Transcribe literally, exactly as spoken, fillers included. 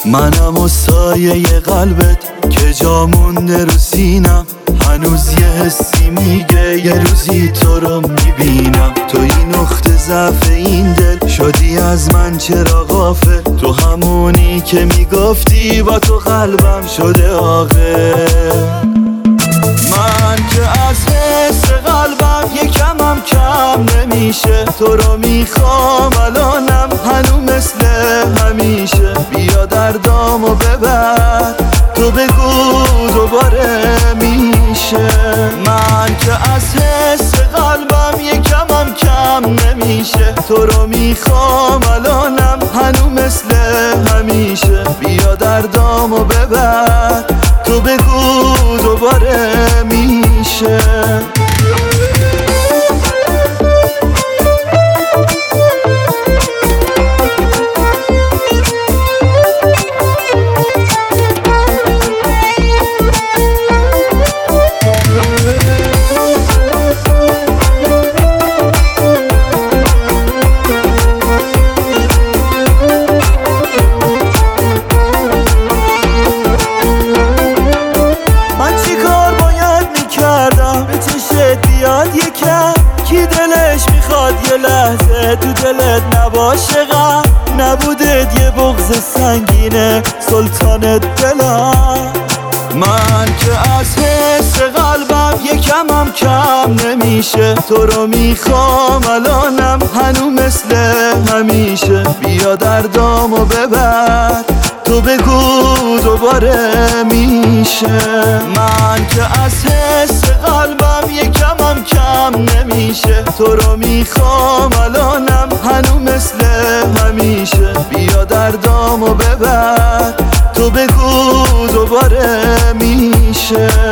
منم و سایه قلبت که جا مونده رو سینم، هنوز یه حسی میگه یه روزی تو رو میبینم. تو این نقطه ضعف این دل شدی از من چرا غافل، تو همونی که میگفتی با تو قلبم شده عاقل. من که از حس قلبم یکمم کم نمیشه، تو رو میخوام الانم هنو مثل همیشه. بیا دردامو ببر تو بگو دوباره میشه. من که از حس قلبم یکمم کم نمیشه، تو رو میخوام الانم هنو مثل همیشه. بیا دردامو ببر تو بگو دوباره میشه. کی دلش میخواد یه لحظه تو دلت نباشه غم، نبودت یه بغض سنگینه سلطانت دلم. من که از حس قلبم یکمم کم نمیشه، تو رو میخوام الانم هنو مثل همیشه. بیا دردامو ببر تو بگو دوباره میشه. من که از حس قلبم یکمم کم نمیشه، تو رو میخوام الانم هنو مثل همیشه. بیا دردامو ببر تو بگو دوباره میشه.